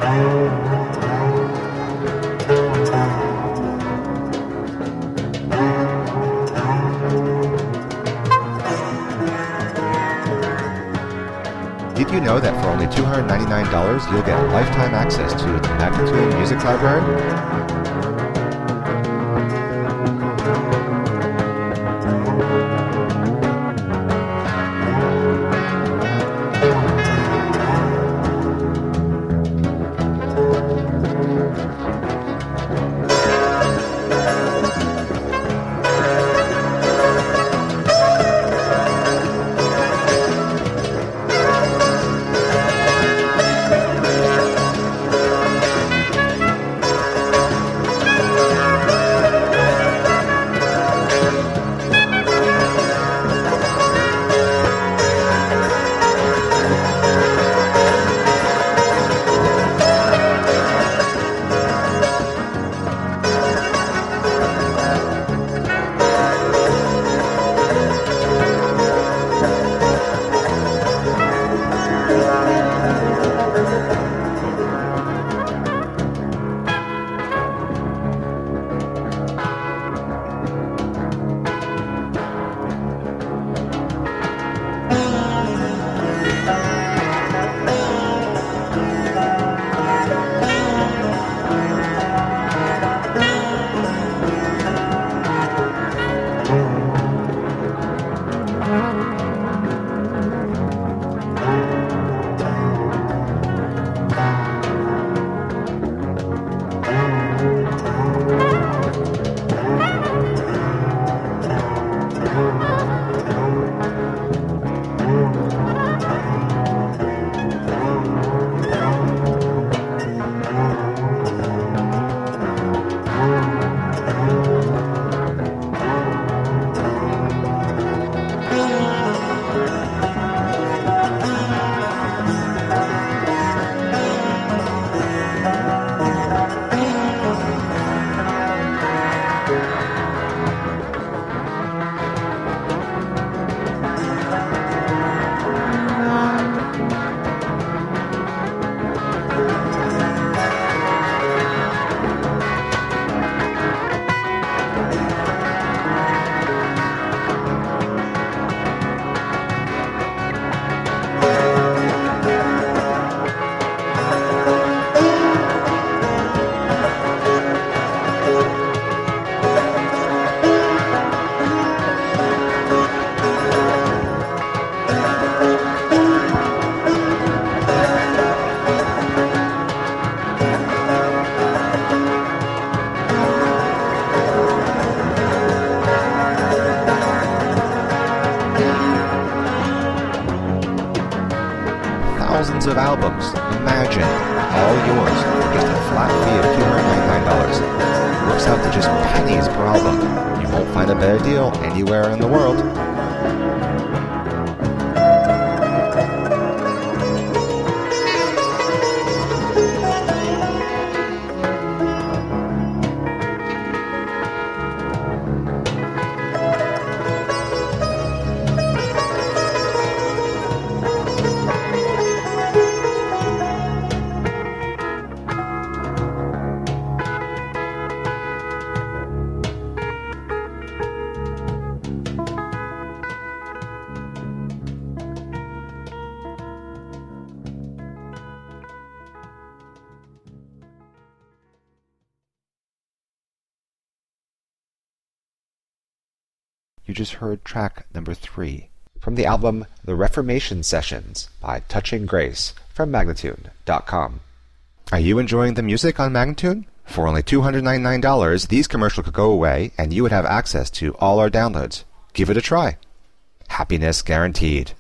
Did you know that for only $299 you'll get lifetime access to the Magnatune Music Library? Thousands of albums, imagine, all yours for just a flat fee of $299. Works out to just pennies per album. You won't find a better deal anywhere in the world. You just heard track number 3 from the album The Reformation Sessions by Touching Grace from Magnatune.com. Are you enjoying the music on Magnatune? For only $299, these commercials could go away and you would have access to all our downloads. Give it a try. Happiness guaranteed.